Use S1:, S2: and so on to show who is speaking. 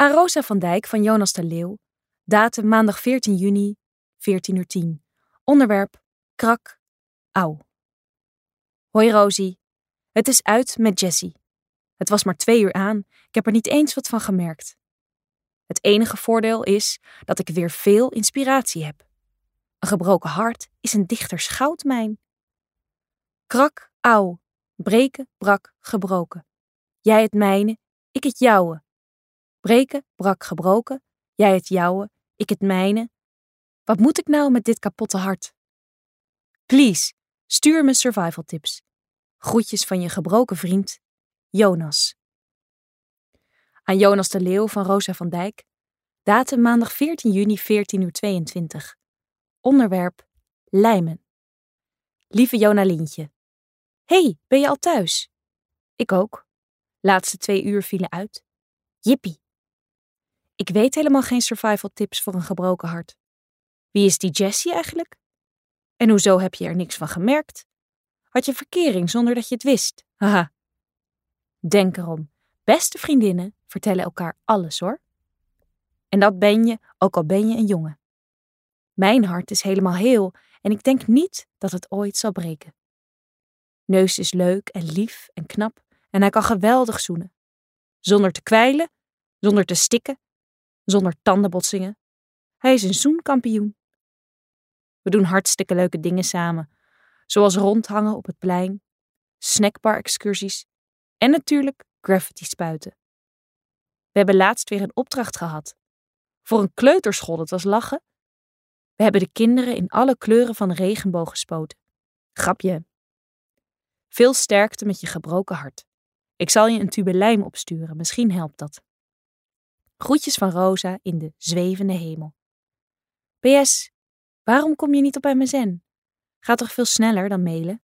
S1: Aan Rosa van Dijk van Jonas de Leeuw. Datum maandag 14 juni, 14:10. Onderwerp: krak, auw. Hoi Rosie, het is uit met Jessie. Het was maar 2 uur aan, ik heb er niet eens wat van gemerkt. Het enige voordeel is dat ik weer veel inspiratie heb. Een gebroken hart is een dichters goudmijn. Krak, auw, breken, brak, gebroken. Jij het mijne, ik het jouwe. Breken, brak, gebroken. Jij het jouwe, ik het mijne. Wat moet ik nou met dit kapotte hart? Please, stuur me survival tips. Groetjes van je gebroken vriend, Jonas. Aan Jonas de Leeuw van Rosa van Dijk. Datum maandag 14 juni 14:22. Onderwerp: lijmen. Lieve Jonalientje. Hey, ben je al thuis? Ik ook. Laatste 2 uur vielen uit. Jippie. Ik weet helemaal geen survival tips voor een gebroken hart. Wie is die Jessie eigenlijk? En hoezo heb je er niks van gemerkt? Had je verkering zonder dat je het wist? Haha. Denk erom. Beste vriendinnen vertellen elkaar alles hoor. En dat ben je, ook al ben je een jongen. Mijn hart is helemaal heel en ik denk niet dat het ooit zal breken. Neus is leuk en lief en knap en hij kan geweldig zoenen. Zonder te kwijlen, zonder te stikken, zonder tandenbotsingen. Hij is een zoenkampioen. We doen hartstikke leuke dingen samen, zoals rondhangen op het plein, snackbar-excursies en natuurlijk graffiti spuiten. We hebben laatst weer een opdracht gehad. Voor een kleuterschool, dat was lachen. We hebben de kinderen in alle kleuren van de regenboog gespoten. Grapje. Veel sterkte met je gebroken hart. Ik zal je een tube lijm opsturen, misschien helpt dat. Groetjes van Rosa in de zwevende hemel. PS, waarom kom je niet op MSN? Gaat toch veel sneller dan mailen?